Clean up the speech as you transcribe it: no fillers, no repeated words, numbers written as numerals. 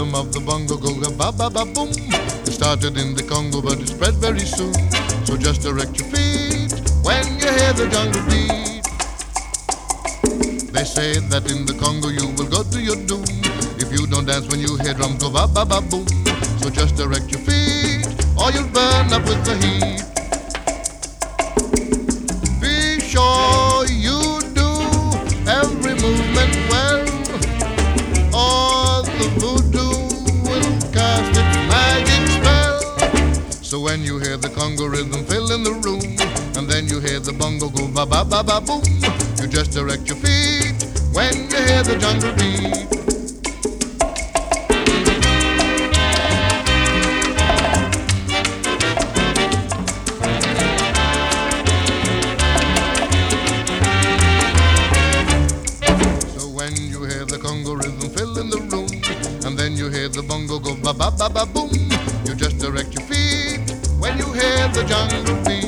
rhythm of the bongo go ba ba ba boom. It started in the Congo, but it spread very soon. So just direct your feet when you hear the jungle beat. They say that in the Congo you will go to your doom if you don't dance when you hear drum go ba ba ba boom. So just direct your feet or you'll burn up with the heat. Be sure you do every movement well, or the voodoo will cast its magic spell. So when you hear the Congo rhythm fill in the room, and then you hear the bongo go ba ba ba ba boom, you just direct your feet when you hear the jungle beat. So when you hear the Congo rhythm fill in the room, and then you hear the bongo go ba ba ba ba boom, you just direct your feet when you hear the jungle beat.